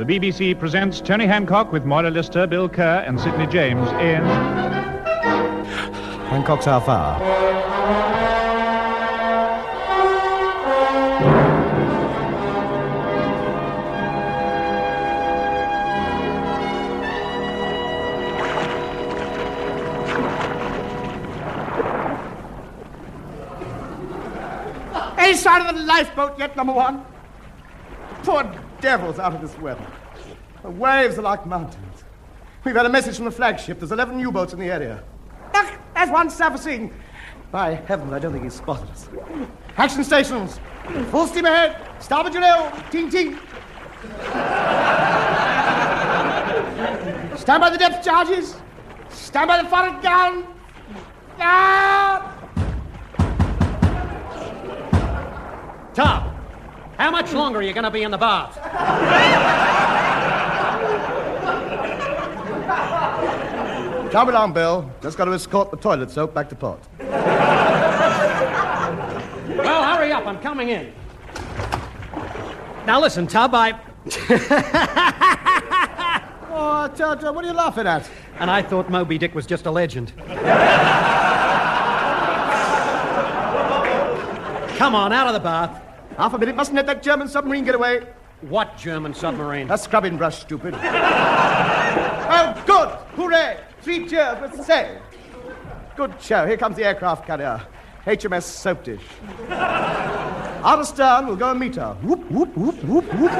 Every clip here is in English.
BBC presents Tony Hancock with Moira Lister, Bill Kerr and Sidney James in... Hancock's Half Hour. Any sign of the lifeboat yet, number one? Poor devils out of this weather. The waves are like mountains. We've had a message from the flagship. There's 11 U-boats in the area. Look, there's one surfacing. By heavens, I don't think he's spotted us. Action stations. Full steam ahead. Starboard your L. Ting, ting. Stand by the depth charges. Stand by the forward gun. Ah! Tom, how much longer are you going to be in the bath? Come along, Bill. Just got to escort the toilet soap back to port. Well, hurry up. I'm coming in. Now, listen, Tub, Oh, Ted, what are you laughing at? And I thought Moby Dick was just a legend. Come on, out of the bath. Half a minute. Mustn't let that German submarine get away. What German submarine? That's scrubbing brush, stupid. Oh, good. Hooray. 3 cheers. Let's say. Good show. Here comes the aircraft carrier. HMS Soap Dish. Out astern, we'll go and meet her. Whoop, whoop, whoop, whoop, whoop.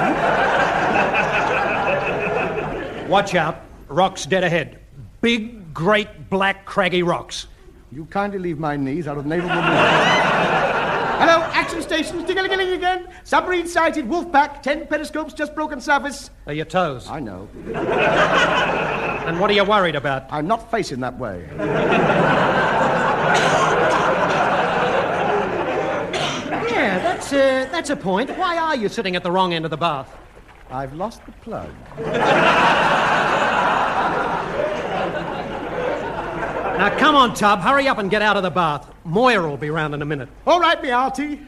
Watch out. Rocks dead ahead. Big, great, black, craggy rocks. You kindly leave my knees out of naval removal. Hello, action stations, ding-a-ling-a-ling again. Submarine sighted, Wolfpack, 10 periscopes, just broken surface. Are your toes? I know. And what are you worried about? I'm not facing that way. Yeah, that's a point. Why are you sitting at the wrong end of the bath? I've lost the plug. Now, come on, Tub. Hurry up and get out of the bath. Moira will be round in a minute. All right, me auntie.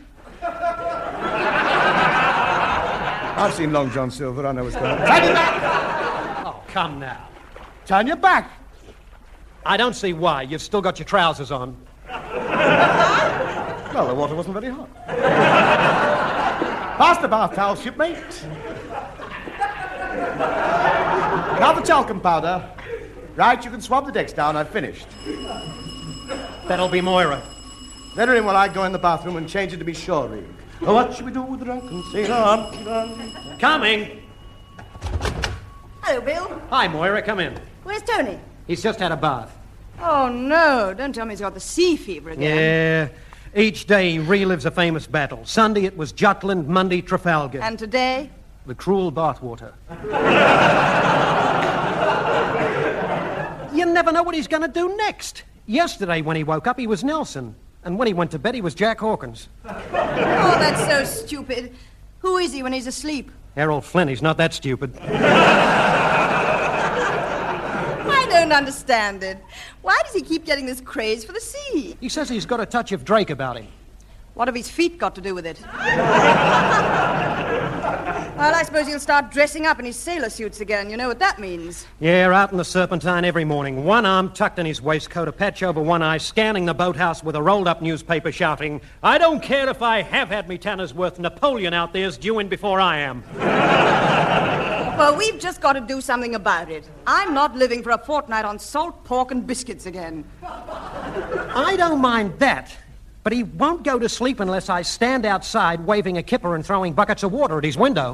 I've seen Long John Silver. I know what's going on. Turn your back. Oh, come now. Turn your back. I don't see why. You've still got your trousers on. Well, the water wasn't very hot. Pass the bath towel, shipmate. Now the talcum powder. Right, you can swab the decks down. I've finished. That'll be Moira. Let her in while I go in the bathroom and change it to be shore rig. Oh, what should we do with the drunken sailor? Coming. Hello, Bill. Hi, Moira. Come in. Where's Tony? He's just had a bath. Oh, no. Don't tell me he's got the sea fever again. Yeah. Each day he relives a famous battle. Sunday it was Jutland, Monday Trafalgar. And today? The cruel bathwater. You never know what he's going to do next. Yesterday when he woke up, he was Nelson. And when he went to bed, he was Jack Hawkins. Oh, that's so stupid. Who is he when he's asleep? Errol Flynn. He's not that stupid. I don't understand it. Why does he keep getting this craze for the sea? He says he's got a touch of Drake about him. What have his feet got to do with it? Well, I suppose he'll start dressing up in his sailor suits again. You know what that means. Yeah, out in the Serpentine every morning. One arm tucked in his waistcoat, a patch over one eye, scanning the boathouse with a rolled-up newspaper shouting, "I don't care if I have had me Tanner's worth. Napoleon out there's due in before I am." Well, we've just got to do something about it. I'm not living for a fortnight on salt pork and biscuits again. I don't mind that. But he won't go to sleep unless I stand outside waving a kipper and throwing buckets of water at his window.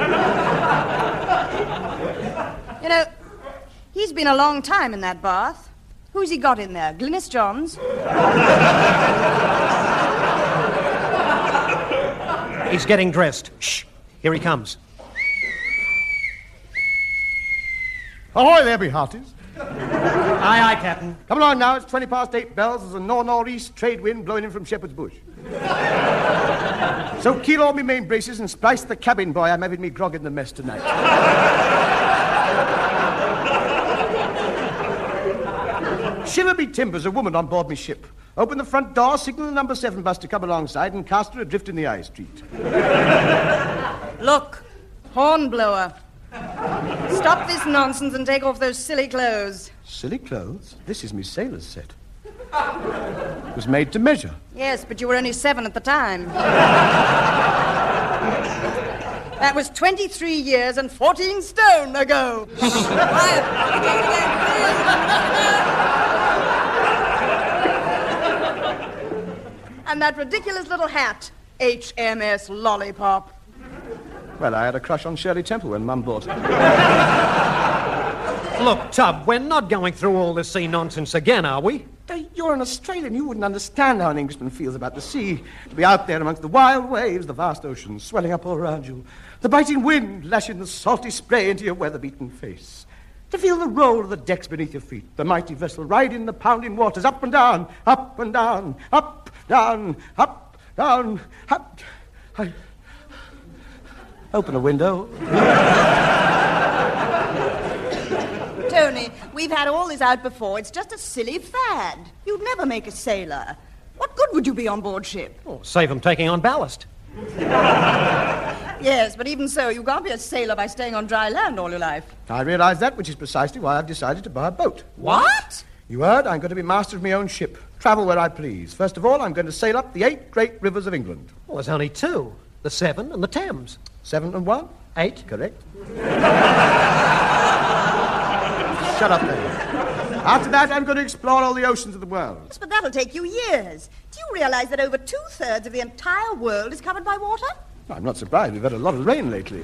You know, he's been a long time in that bath. Who's he got in there? Glynis Johns? He's getting dressed. Shh. Here he comes. Ahoy there, be hearties. Aye, aye, Captain. Come along now, it's 8:20 bells. There's a north-northeast trade wind blowing in from Shepherd's Bush. So keel all me main braces and splice the cabin boy. I'm having me grog in the mess tonight. Shiver me timbers, a woman on board me ship. Open the front door, signal the number 7 bus to come alongside and cast her adrift in the Eye Street. Look, hornblower. Stop this nonsense and take off those silly clothes. Silly clothes? This is me sailor's set. It was made to measure. Yes, but you were only 7 at the time. That was 23 years and 14 stone ago. Quiet. And that ridiculous little hat, HMS Lollipop. Well, I had a crush on Shirley Temple when Mum bought it. Look, Tub, we're not going through all this sea nonsense again, are we? You're an Australian. You wouldn't understand how an Englishman feels about the sea. To be out there amongst the wild waves, the vast ocean swelling up all around you, the biting wind lashing the salty spray into your weather-beaten face. To feel the roll of the decks beneath your feet, the mighty vessel riding the pounding waters up and down, up and down, up, down, up, down, up. I open a window. Tony, we've had all this out before. It's just a silly fad. You'd never make a sailor. What good would you be on board ship? Oh, save them taking on ballast. Yes, but even so, you can't be a sailor by staying on dry land all your life. I realise that, which is precisely why I've decided to buy a boat. What? You heard? I'm going to be master of my own ship. Travel where I please. First of all, I'm going to sail up the 8 great rivers of England. Well, there's only 2. The Severn and the Thames. 7 and 1? 8. Correct. Shut up then. After that, I'm going to explore all the oceans of the world. Yes, but that'll take you years. Do you realize that over 2/3 of the entire world is covered by water? I'm not surprised. We've had a lot of rain lately.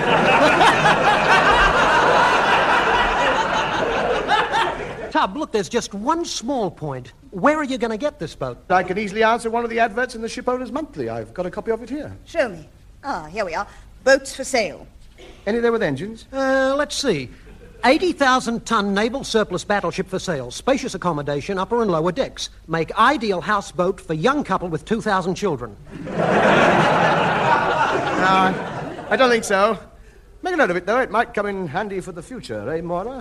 Tub, look, there's just one small point. Where are you going to get this boat? I can easily answer one of the adverts in the Shipowners Monthly. I've got a copy of it here. Show me. Ah, here we are. Boats for sale. Any there with engines? Let's see. 80,000-ton naval surplus battleship for sale. Spacious accommodation, upper and lower decks. Make ideal houseboat for young couple with 2,000 children. No, I don't think so. Make a note of it, though. It might come in handy for the future, eh, Moira?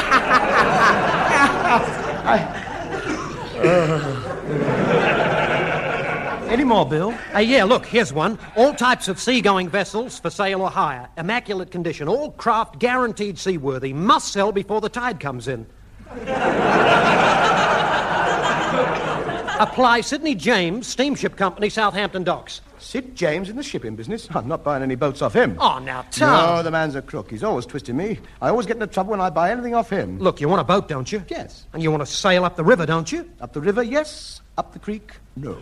Any more, Bill? Yeah, look, here's one. All types of seagoing vessels for sale or hire. Immaculate condition. All craft guaranteed seaworthy. Must sell before the tide comes in. Apply Sidney James, Steamship Company, Southampton Docks. Sid James in the shipping business? I'm not buying any boats off him. Oh, now, Tom. No, the man's a crook. He's always twisting me. I always get into trouble when I buy anything off him. Look, you want a boat, don't you? Yes. And you want to sail up the river, don't you? Up the river, yes. Up the creek, no.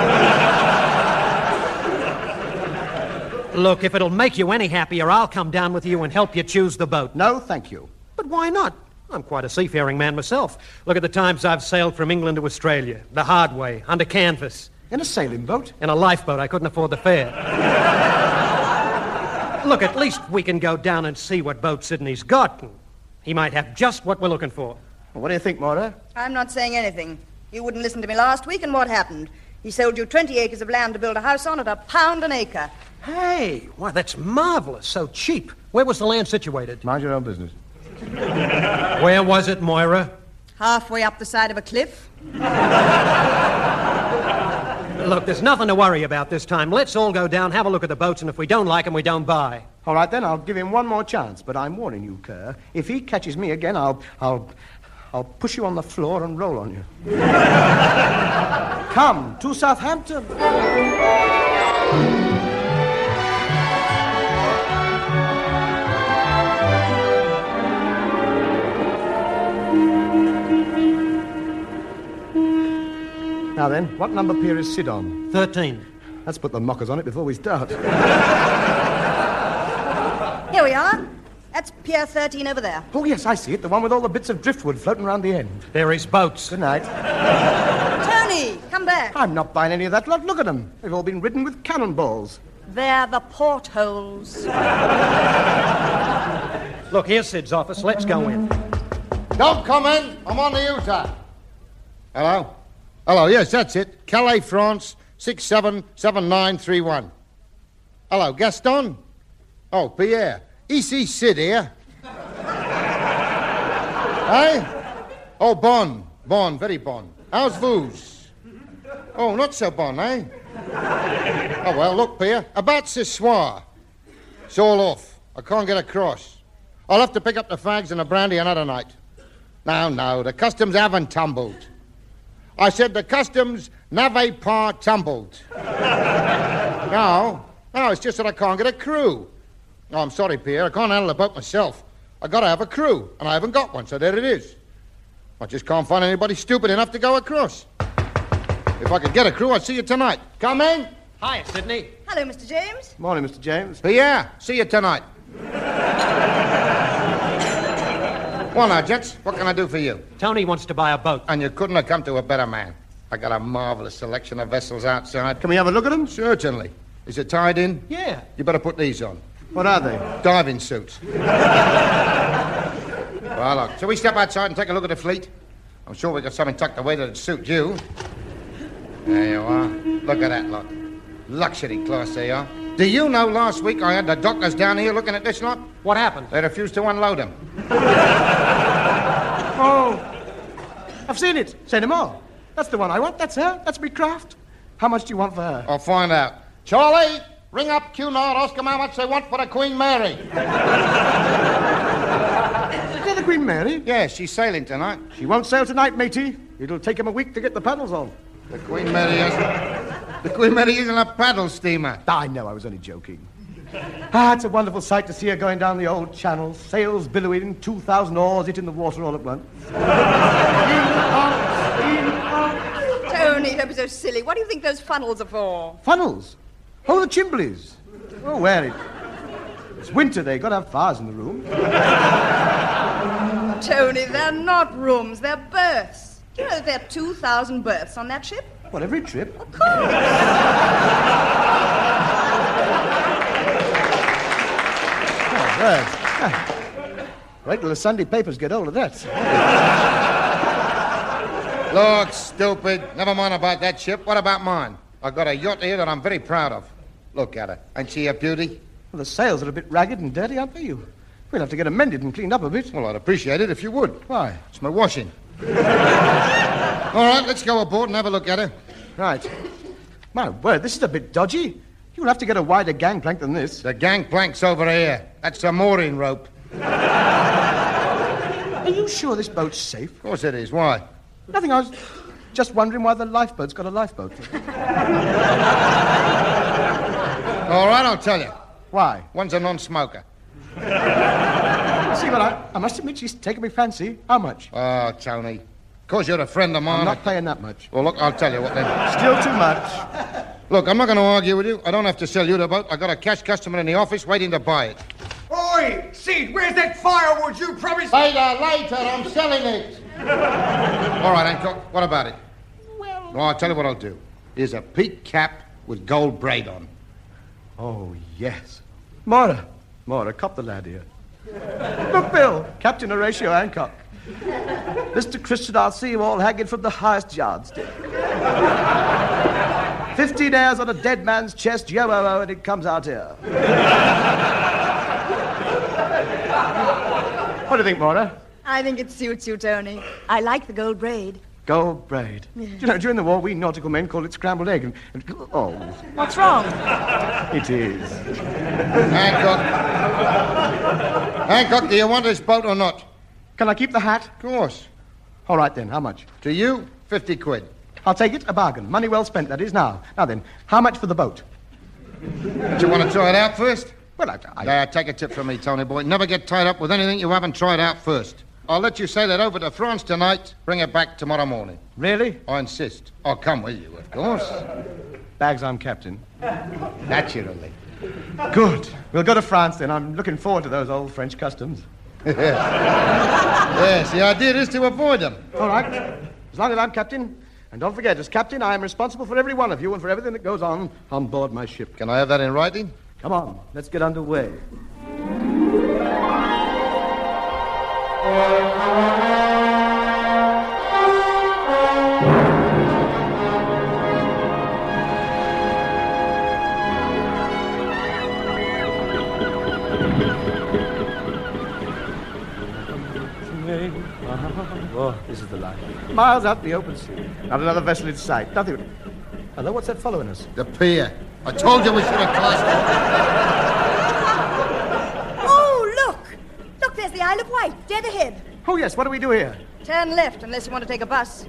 Look, if it'll make you any happier, I'll come down with you and help you choose the boat. No, thank you. But why not? I'm quite a seafaring man myself. Look at the times I've sailed from England to Australia. The hard way, under canvas. In a sailing boat? In a lifeboat. I couldn't afford the fare. Look, at least we can go down and see what boat Sidney's got. He might have just what we're looking for. Well, what do you think, Moira? I'm not saying anything. You wouldn't listen to me last week, and what happened? He sold you 20 acres of land to build a house on at £1 an acre. Hey, why, that's marvelous. So cheap. Where was the land situated? Mind your own business. Where was it, Moira? Halfway up the side of a cliff. Look, there's nothing to worry about this time. Let's all go down, have a look at the boats, and if we don't like them, we don't buy. All right, then, I'll give him one more chance, but I'm warning you, Kerr. If he catches me again, I'll push you on the floor and roll on you. Come to Southampton. Now then, what number pier is Sid on? 13. Let's put the mockers on it before we start. Here we are. That's Pier 13 over there. Oh, yes, I see it. The one with all the bits of driftwood floating around the end. There is boats. Good night. Tony, come back. I'm not buying any of that lot. Look at them. They've all been ridden with cannonballs. They're the portholes. Look, here's Sid's office. Let's go in. Don't come in. I'm on the Utah. Hello? Hello, yes, that's it. Calais, France, 677931. Hello, Gaston? Oh, Pierre. E.C. Sid here. Hey? Oh, bon, very bon. How's vous? Oh, not so bon, eh? Oh, well, look, Pierre, about ce soir. It's all off. I can't get across. I'll have to pick up the fags and the brandy another night. No, the customs haven't tumbled. I said the customs n'avait pas tumbled. No, it's just that I can't get a crew. No, I'm sorry, Pierre, I can't handle the boat myself. I gotta have a crew, and I haven't got one, so there it is. I just can't find anybody stupid enough to go across. If I could get a crew, I'd see you tonight. Come in. Hi, Sidney. Hello, Mr. James. Morning, Mr. James. Pierre, see you tonight. Well, now, gents, what can I do for you? Tony wants to buy a boat. And you couldn't have come to a better man. I got a marvelous selection of vessels outside. Can we have a look at them? Certainly. Is it tied in? Yeah. You better put these on. What are they? Diving suits. Well, look, shall we step outside and take a look at the fleet? I'm sure we got something tucked away that'd suit you. There you are. Look at that lot. Luxury class they are. Do you know last week I had the doctors down here looking at this lot? What happened? They refused to unload them. Oh, I've seen it. Say no more. That's the one I want. That's her. That's me craft. How much do you want for her? I'll find out. Charlie, ring up Cunard. Ask them how much they want for the Queen Mary. Is that the Queen Mary? Yeah, she's sailing tonight. She won't sail tonight, matey. It'll take him a week to get the paddles on. The Queen Mary isn't a paddle steamer. I know, I was only joking. It's a wonderful sight to see her going down the old channel, sails billowing, 2,000 oars hit in the water all at once. Tony, don't be so silly. What do you think those funnels are for? Funnels? Oh, the chimblies. Oh, it's winter. They got to have fires in the room. Tony, they're not rooms, they're berths. Do you know that there are 2,000 berths on that ship? What, every trip? Of course. Wait till the Sunday papers get hold of that. Lord, stupid. Never mind about that ship. What about mine? I've got a yacht here that I'm very proud of. Look at her. Ain't she a beauty? Well, the sails are a bit ragged and dirty, aren't they? We'll have to get them mended and cleaned up a bit. Well, I'd appreciate it if you would. Why? It's my washing. All right, let's go aboard and have a look at her. Right. My word, this is a bit dodgy. You'll have to get a wider gangplank than this. The gangplank's over here. That's the mooring rope. Are you sure this boat's safe? Of course it is. Why? Nothing. I was just wondering why the lifeboat's got a lifeboat. All right, I'll tell you. Why? One's a non-smoker. See, but I must admit she's taken me fancy. How much? Oh, Tony. Because you're a friend of mine. I'm not paying that much. Well, look, I'll tell you what then. Still too much. Look, I'm not going to argue with you. I don't have to sell you the boat. I got a cash customer in the office waiting to buy it. Oi, Sid, where's that firewood you promised? Later, I'm selling it. All right, Hancock, what about it? Well, I'll tell you what I'll do. Here's a peak cap with gold braid on. Oh, yes. Mora, cop the lad here. Look, Bill, Captain Horatio Hancock. Mr. Christian, I'll see you all hanging from the highest yardstick. 15 hairs on a dead man's chest, yo-oh-oh, and it comes out here. What do you think, Mora? I think it suits you, Tony. I like the gold braid. Gold braid. Yeah. You know, during the war, we nautical men called it scrambled egg. Oh. What's wrong? It is. Hancock, do you want this boat or not? Can I keep the hat? Of course. All right, then. How much? To you, 50 quid. I'll take it. A bargain. Money well spent, that is. Now then, how much for the boat? Do you want to try it out first? Well, Take a tip from me, Tony boy. Never get tied up with anything you haven't tried out first. I'll let you sail it over to France tonight, bring it back tomorrow morning. Really? I insist. I'll come with you, of course. Bags, I'm captain. Naturally. Good. We'll go to France, then. I'm looking forward to those old French customs. Yes, the idea is to avoid them. All right. As long as I'm captain. And don't forget, as captain, I am responsible for every one of you and for everything that goes on board my ship. Can I have that in writing? Come on, let's get underway. Oh, this is the line. Miles out the open sea. Not another vessel in sight. Nothing. Hello, what's that following us? The pier. I told you we should have crossed. Oh, look! Look, Isle of Wight, dead ahead. Oh, yes, what do we do here? Turn left unless you want to take a bus.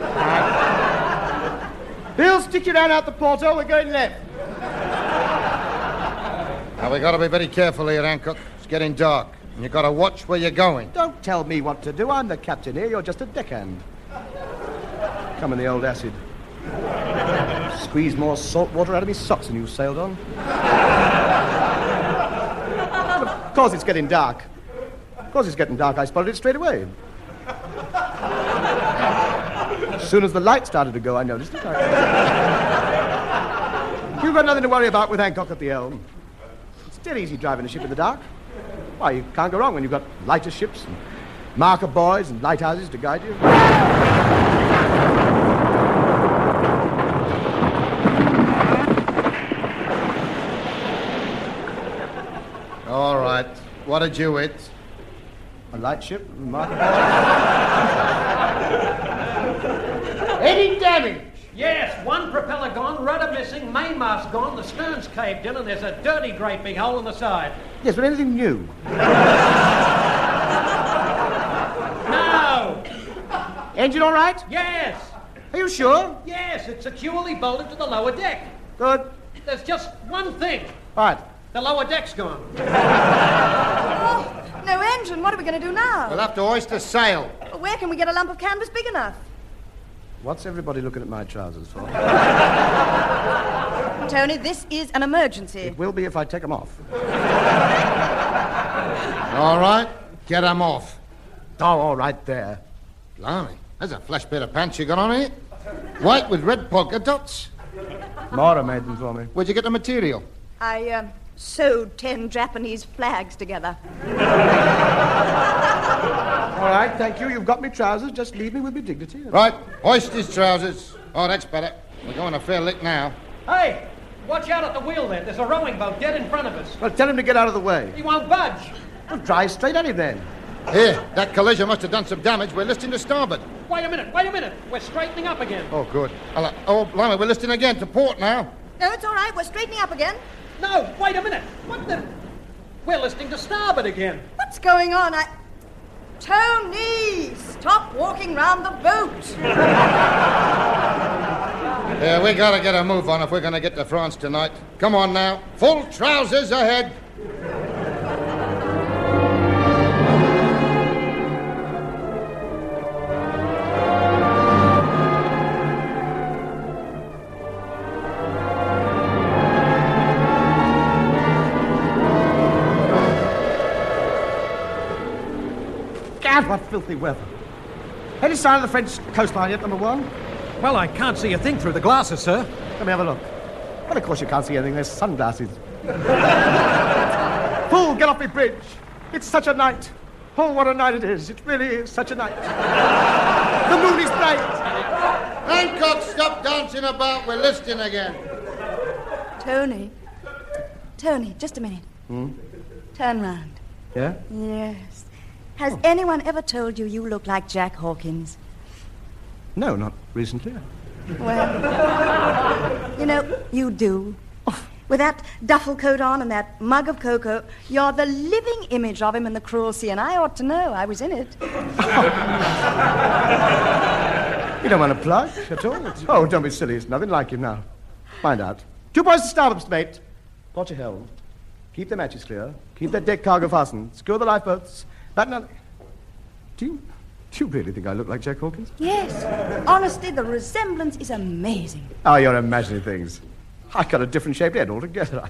Bill, stick your hand out the porthole. We're going left. Now, we got to be very careful here, Hancock. It's getting dark, and you got to watch where you're going. Don't tell me what to do. I'm the captain here. You're just a deckhand. Come in the old acid. Squeeze more salt water out of me socks than you sailed on. Of course it's getting dark. Of course it's getting dark. I spotted it straight away. As soon as the light started to go, I noticed it. You've got nothing to worry about with Hancock at the helm. It's dead easy driving a ship in the dark. Why, you can't go wrong when you've got lighter ships and marker buoys and lighthouses to guide you. All right. What did you hit? A light ship, marker buoy. Any damage? Yes, one propeller gone, rudder missing, mainmast gone, the stern's caved in, and there's a dirty great big hole in the side. Yes, but anything new? No! Engine all right? Yes! Are you sure? Yes, it's securely bolted to the lower deck. Good. There's just one thing. What? The lower deck's gone. Oh, no engine. What are we going to do now? We'll have to hoist a sail. Well, where can we get a lump of canvas big enough? What's everybody looking at my trousers for? Tony, this is an emergency. It will be if I take them off. All right. Get 'em off. Oh, all right there. Blimey. There's a flash pair of pants you got on here. White with red polka dots. Mara made them for me. Where'd you get the material? I sewed 10 Japanese flags together. All right, thank you. You've got me trousers. Just leave me with me dignity. Right. Hoist his trousers. Oh, that's better. We're going a fair lick now. Hey, watch out at the wheel there. There's a rowing boat dead in front of us. Well, tell him to get out of the way. He won't budge. Well, drive straight at him then. Here, that collision must have done some damage. We're listing to starboard. Wait a minute. We're straightening up again. Oh, good. Oh, blimey, we're listing again to port now. No, it's all right. We're straightening up again. No, wait a minute. What the... We're listing to starboard again. What's going on? Tony, stop walking round the boat. Yeah, we gotta get a move on if we're gonna get to France tonight. Come on now. Full trousers ahead. God, what filthy weather. Any sign of the French coastline yet, number one? Well, I can't see a thing through the glasses, sir. Let me have a look. Well, of course you can't see anything. There's sunglasses. Fool, get off the bridge. It's such a night. Oh, what a night it is. It really is such a night. The moon is bright. Hancock, stop dancing about. We're listing again. Tony, just a minute. Turn round. Yeah? Yes. Has anyone ever told you you look like Jack Hawkins? No, not recently. Well, you know, you do. With that duffel coat on and that mug of cocoa, you're the living image of him in The Cruel Sea, and I ought to know. I was in it. You don't want to plug at all? Oh, don't be silly. It's nothing like him now. Find out. 2 points to starboard, mate. Port your helm. Keep the matches clear. Keep that deck cargo fastened. Secure the lifeboats. Batten on... Do you really think I look like Jack Hawkins? Yes. Honestly, the resemblance is amazing. Oh, you're imagining things. I've got a different shaped head altogether.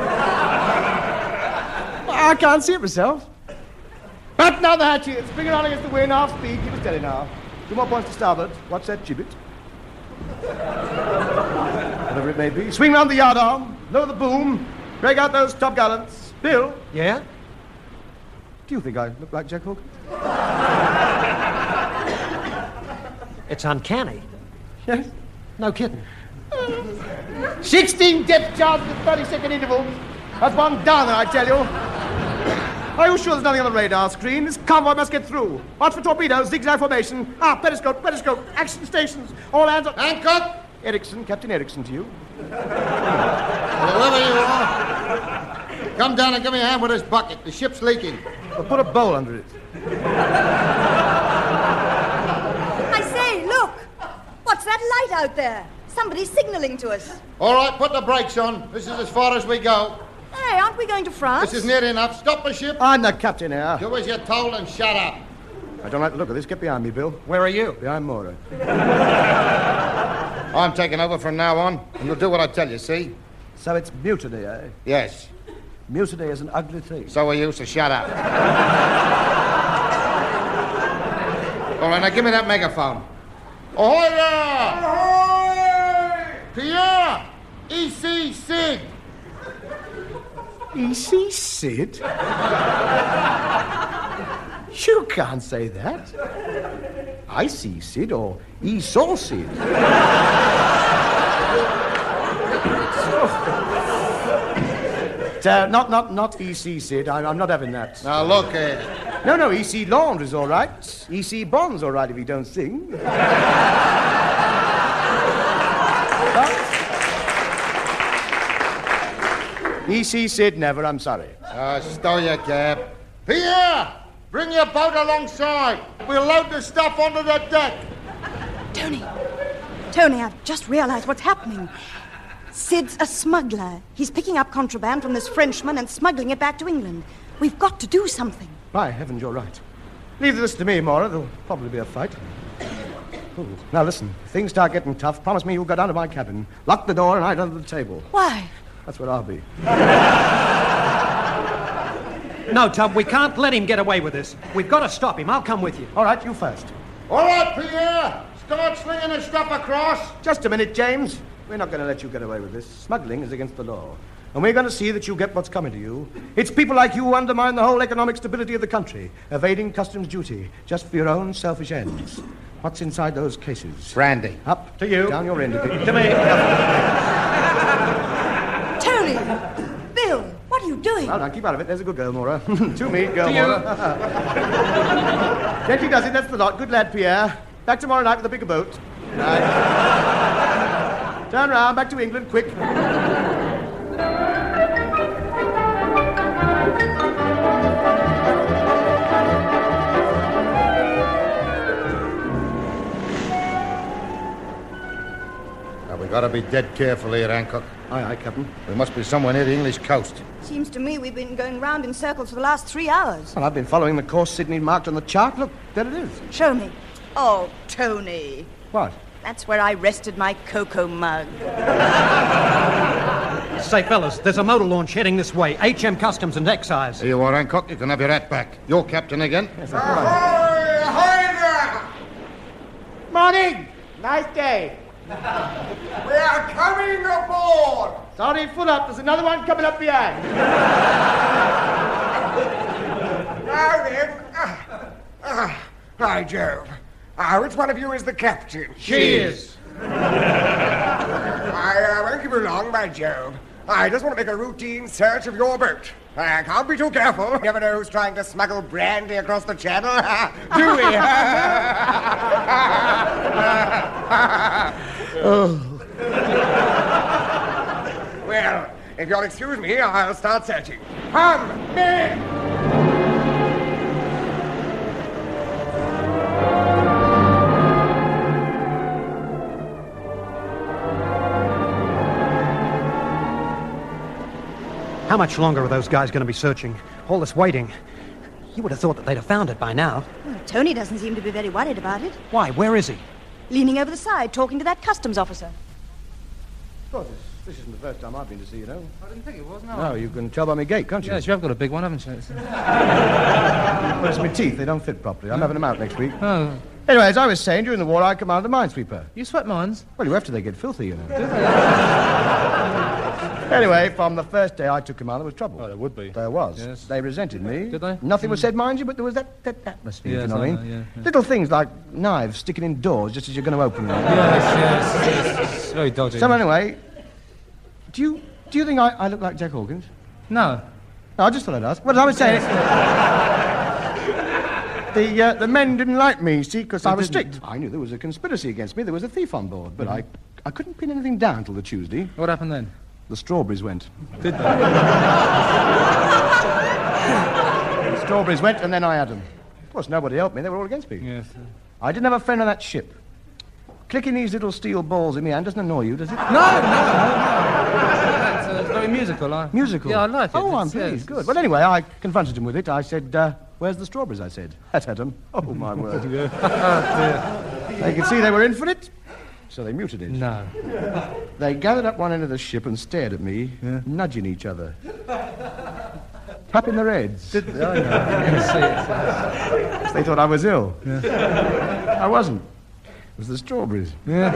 I can't see it myself. Batten on the hatches. Bring it on against the wind, half speed. Keep it steady now. 2 more points to starboard. Watch that gibbet. Whatever it may be. Swing round the yardarm. Lower the boom. Break out those topgallants. Bill. Yeah? Do you think I look like Jack Hawkins? It's uncanny. Yes. No kidding. 16 depth charges at 30-second intervals. That's one down there, I tell you. Are you sure there's nothing on the radar screen? This convoy must get through. Watch for torpedoes, zigzag formation. Periscope, action stations. All hands up. Hancock! Erickson, Captain Erickson to you. Whoever you are, come down and give me a hand with this bucket. The ship's leaking. Well, put a bowl under it. I say, look! What's that light out there? Somebody's signaling to us. All right, put the brakes on. This is as far as we go. Hey, aren't we going to France? This is near enough. Stop the ship. I'm the captain here. Do as you're told and shut up. I don't like the look of this. Get behind me, Bill. Where are you? Behind Mora. I'm taking over from now on, and you'll do what I tell you, see? So it's mutiny, eh? Yes. Mutiny is an ugly thing. So are you, so shut up. All right, now give me that megaphone. Ahoy there! Ahoy! Pierre! E.C. Sid! E.C. Sid? You can't say that. I see Sid or Esau Sid. Not E.C. Sid. I'm not having that. Now look here. No, E.C. Laundry's all right. E.C. Bond's all right if he don't sing. E.C. Sid never, I'm sorry. Stow your cab. Pierre! Bring your boat alongside. We'll load the stuff onto the deck. Tony, I've just realized what's happening. Sid's a smuggler. He's picking up contraband from this Frenchman and smuggling it back to England. We've got to do something. By heavens, you're right. Leave this to me, Mora. There'll probably be a fight. Ooh. Now listen, if things start getting tough, promise me you'll go down to my cabin, lock the door and hide under the table. Why? That's where I'll be. No, Tub, we can't let him get away with this. We've got to stop him. I'll come with you. All right, you first. All right, Pierre. Start slinging the stuff across. Just a minute, James. We're not going to let you get away with this. Smuggling is against the law. And we're going to see that you get what's coming to you. It's people like you who undermine the whole economic stability of the country, evading customs duty, just for your own selfish ends. What's inside those cases? Brandy. Up to you. Down your end of it. To me. Tony! Bill, what are you doing? Well, now, keep out of it. There's a good girl, Mora. To me, girl, To you. Mora. Gently does it. That's the lot. Good lad, Pierre. Back tomorrow night with a bigger boat. Right. Turn round. Back to England, quick. We gotta be dead careful here, Hancock. Aye, Captain. We must be somewhere near the English coast. Seems to me we've been going round in circles for the last 3 hours. Well, I've been following the course Sydney marked on the chart. Look, there it is. Show me. Oh, Tony. What? That's where I rested my cocoa mug. Say, fellas, there's a motor launch heading this way. HM Customs and Excise. Here you are, Hancock. You can have your hat back. You're captain again. Yes, Ahoy! Ahoy there! Morning! Nice day. We are coming aboard! Sorry, full up. There's another one coming up behind. Now then. By Jove. Which one of you is the captain? She is. I won't keep you long, by Jove. I just want to make a routine search of your boat. I can't be too careful. You never know who's trying to smuggle brandy across the channel. Do we? Well, if you'll excuse me, I'll start searching. Come, men! How much longer are those guys going to be searching? All this waiting. You would have thought that they'd have found it by now. Well, Tony doesn't seem to be very worried about it. Why? Where is he? Leaning over the side, talking to that customs officer. Of course, this isn't the first time I've been to see you, know. I didn't think it was, no. No, you can tell by my gait, can't you? Yes, you have got a big one, haven't you? Well, it's my teeth. They don't fit properly. I'm having them out next week. Oh, Anyway, as I was saying, during the war, I commanded a minesweeper. you sweat mines? Well, you have to. They get filthy, you know. Anyway, from the first day I took command, there was trouble. Oh, there would be. There was. Yes. They resented me. Did they? Nothing was said, mind you, but there was that atmosphere, Yes, you know what I mean? I know, yeah. Little things like knives sticking in doors just as you're going to open them. Yes. It's very dodgy. So anyway, do you think I look like Jack Hawkins? No. No, I just thought I'd ask. Well, as I was saying, the men didn't like me, see, because I was strict. I knew there was a conspiracy against me. There was a thief on board, but I couldn't pin anything down till the Tuesday. What happened then? The strawberries went. Did they? Strawberries went, and then I had them. Of course, nobody helped me. They were all against me. Yes. I didn't have a friend on that ship. Clicking these little steel balls in my hand doesn't annoy you, does it? No. It's very musical. Musical? Yeah, I like it. Oh, I'm It's- pleased. yes, Good. Well, anyway, I confronted him with it. I said, where's the strawberries, I said. At Adam. Oh, my word. They could see they were in for it, so they muted it. No. They gathered up one end of the ship and stared at me, nudging each other. Tapping their heads. I know. I can see it. They thought I was ill. I wasn't. It was the strawberries.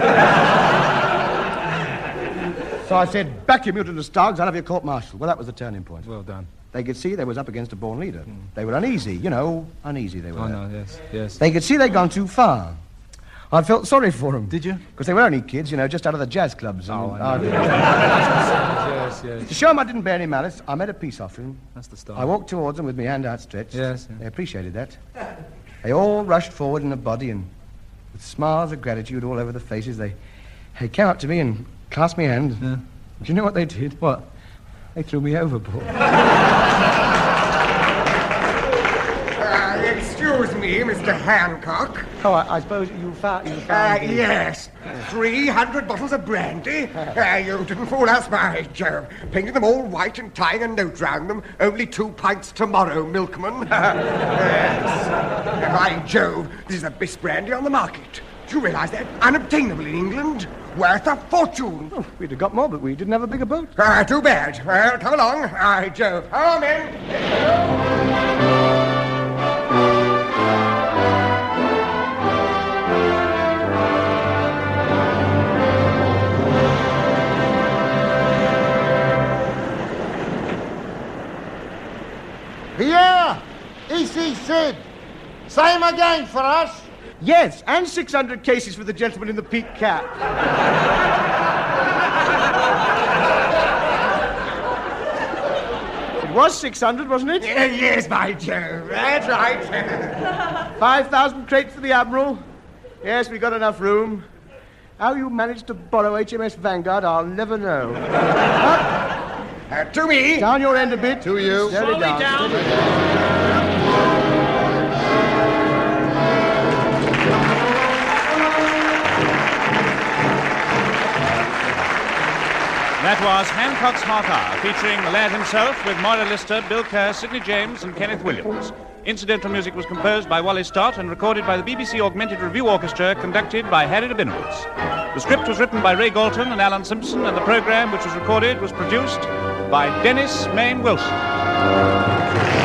So I said, back your mutinous dogs, I'll have your court-martial. Well, that was the turning point. Well done. They could see they was up against a born leader. They were uneasy, uneasy they were. Oh, no, yes. They could see they'd gone too far. I felt sorry for them. Did you? Because they were only kids, just out of the jazz clubs. Oh, I know. Yes. To show them I didn't bear any malice, I made a peace offering. That's the start. I walked towards them with my hand outstretched. Yes. They appreciated that. They all rushed forward in a body, and with smiles of gratitude all over their faces, they came up to me and clasped my hand. Yeah. Do you know what they did? What? They threw me overboard. Excuse me, Mr. Hancock. Oh, I suppose you found... Yes. 300 bottles of brandy. You didn't fool us, by Jove. Painted them all white and tying a note round them. Only 2 pints tomorrow, milkman. Yes. By Jove, this is the best brandy on the market. Do you realize that? Unobtainable in England. Worth a fortune. Oh, we'd have got more, but we didn't have a bigger boat. Too bad. Well, come along. By Jove. Hello, men. Yeah, E.C. Sid. Same again for us. Yes, and 600 cases for the gentleman in the peak cap. It was 600, wasn't it? Yes, by Jove. That's right. 5,000 crates for the Admiral. Yes, we got enough room. How you managed to borrow HMS Vanguard, I'll never know. To me. Down your end a bit. To you. Steady down. That was Hancock's Half Hour, featuring the lad himself with Moira Lister, Bill Kerr, Sidney James, and Kenneth Williams. Incidental music was composed by Wally Stott and recorded by the BBC Augmented Review Orchestra, conducted by Harry Rabinowitz. The script was written by Ray Galton and Alan Simpson, and the program, which was recorded, was produced by Dennis Main Wilson.